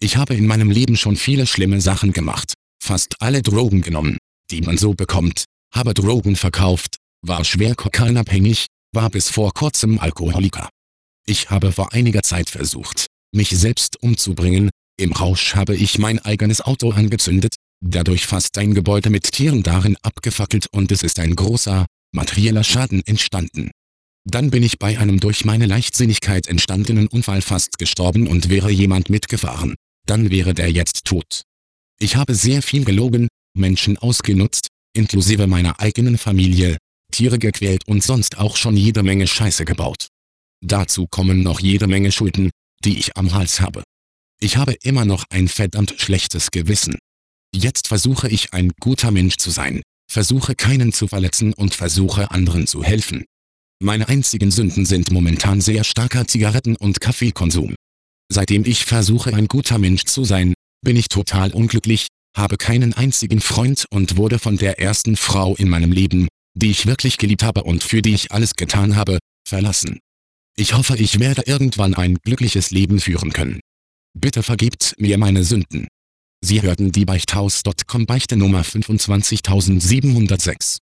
Ich habe in meinem Leben schon viele schlimme Sachen gemacht, fast alle Drogen genommen, die man so bekommt, habe Drogen verkauft, war schwer kokainabhängig, war bis vor kurzem Alkoholiker. Ich habe vor einiger Zeit versucht, mich selbst umzubringen, im Rausch habe ich mein eigenes Auto angezündet, dadurch fast ein Gebäude mit Tieren darin abgefackelt und es ist ein großer, materieller Schaden entstanden. Dann bin ich bei einem durch meine Leichtsinnigkeit entstandenen Unfall fast gestorben und wäre jemand mitgefahren, dann wäre der jetzt tot. Ich habe sehr viel gelogen, Menschen ausgenutzt, inklusive meiner eigenen Familie, Tiere gequält und sonst auch schon jede Menge Scheiße gebaut. Dazu kommen noch jede Menge Schulden, die ich am Hals habe. Ich habe immer noch ein verdammt schlechtes Gewissen. Jetzt versuche ich ein guter Mensch zu sein, versuche keinen zu verletzen und versuche anderen zu helfen. Meine einzigen Sünden sind momentan sehr starker Zigaretten- und Kaffeekonsum. Seitdem ich versuche ein guter Mensch zu sein, bin ich total unglücklich, habe keinen einzigen Freund und wurde von der ersten Frau in meinem Leben, die ich wirklich geliebt habe und für die ich alles getan habe, verlassen. Ich hoffe, ich werde irgendwann ein glückliches Leben führen können. Bitte vergebt mir meine Sünden. Sie hörten die Beichthaus.com Beichte Nummer 25706.